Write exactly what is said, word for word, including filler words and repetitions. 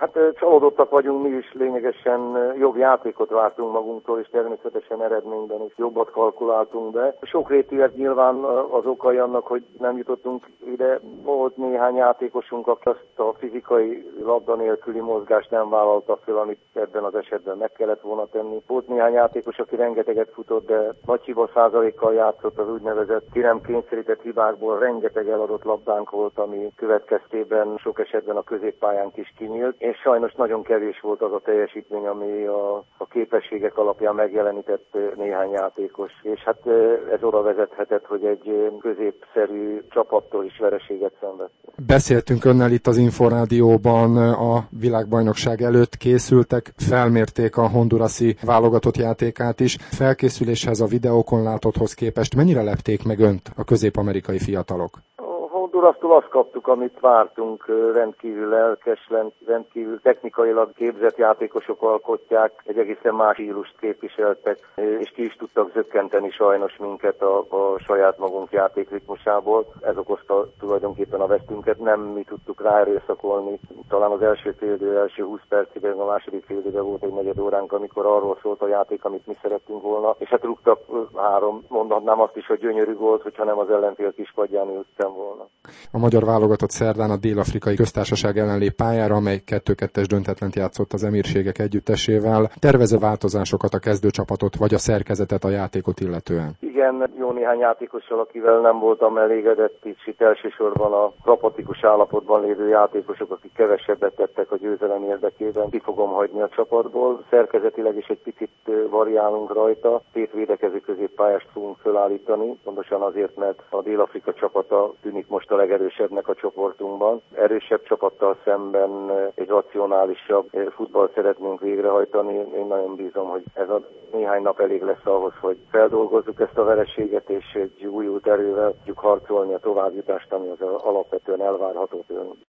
Hát csalódottak vagyunk mi is, lényegesen jobb játékot vártunk magunktól, és természetesen eredményben is jobbat kalkuláltunk be. Sokrétűek nyilván az okai annak, hogy nem jutottunk ide. Volt néhány játékosunk, aki azt a fizikai labda nélküli mozgást nem vállalta föl, amit ebben az esetben meg kellett volna tenni. Volt néhány játékos, aki rengeteget futott, de nagy hiba százalékkal játszott, az úgynevezett ki nem kényszerített hibákból rengeteg eladott labdánk volt, ami következtében sok esetben a középpályánk is kinyílt, és sajnos nagyon kevés volt az a teljesítmény, ami a, a képességek alapján megjelenített néhány játékos. És hát ez oda vezethetett, hogy egy középszerű csapattól is vereséget szenvedtünk. Beszéltünk önnel itt az Inforádióban a világbajnokság előtt, készültek, felmérték a hondurasi válogatott játékát is. Felkészüléshez, a videókon látotthoz képest mennyire lepték meg önt a közép-amerikai fiatalok? Hondurasztól azt kaptuk, amit vártunk, rendkívül lelkes, rendkívül technikailag képzett játékosok alkotják, egy egészen más stílust képviseltek, és ki is tudtak zökkenteni sajnos minket a, a saját magunk játékritmusából. Ez okozta tulajdonképpen a vesztünket, nem mi tudtuk ráerőszakolni. Talán az első félidő, első húsz percben, a második félidőben volt egy negyed óránk, amikor arról szólt a játék, amit mi szerettünk volna, és hát rúgtak három, mondhatnám azt is, hogy gyönyörű volt, hogyha nem az ellenfél kispadján ültem volna. A magyar válogatott szerdán a Dél-Afrikai Köztársaság ellen lép pályára, amely kettő kettes döntetlent játszott az Emírségek együttesével. Tervező változásokat a kezdőcsapatot vagy a szerkezetet, a játékot illetően? Igen, jó néhány játékossal, akivel nem voltam elégedett, itt elsősorban a apatikus állapotban lévő játékosok, akik kevesebbet tettek a győzelem érdekében, ki fogom hagyni a csapatból. Szerkezetileg is egy picit variálunk rajta, két védekező középpályást fogunk felállítani, pontosan azért, mert a Dél-Afrika csapata tűnik most a legerősebbnek a csoportunkban. Erősebb csapattal szemben egy racionálisabb futballt szeretnénk végrehajtani. Én nagyon bízom, hogy ez a néhány nap elég lesz ahhoz, hogy feldolgozzuk ezt a vereséget, és egy újult erővel tudjuk harcolni a továbbjutást, ami az alapvetően elvárható tőlünk.